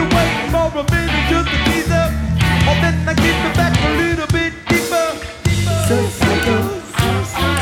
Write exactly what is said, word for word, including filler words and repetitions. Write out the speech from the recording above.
been waiting for a minute just to tease her. Oh, then I get me back a little bit deeper. deeper.